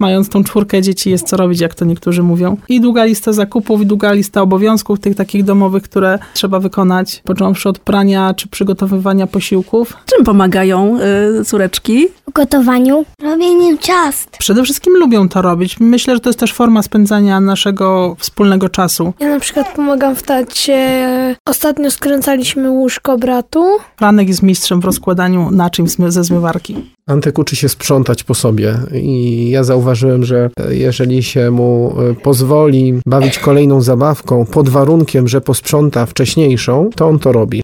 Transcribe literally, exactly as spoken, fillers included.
mając tą czwórkę dzieci, jest co robić, jak to niektórzy mówią. I długa lista zakupów, i długa lista obowiązków tych takich domowych, które trzeba wykonać, począwszy od prania czy przygotowywania posiłków. Czym pomagają y, córeczki? W gotowaniu, robieniu ciast. Przede wszystkim lubią to robić. Myślę, że to jest też forma spędzania naszego wspólnego czasu. Ja na przykład pomagam w tacie. Ostatnio skręcaliśmy łóżko bratu. Franek jest mistrzem w rozkładaniu naczyń ze zmywarki. Antek uczy się sprzątać po sobie i ja zauważyłem, że jeżeli się mu pozwoli bawić kolejną zabawką pod warunkiem, że posprząta wcześniejszą, to on to robi.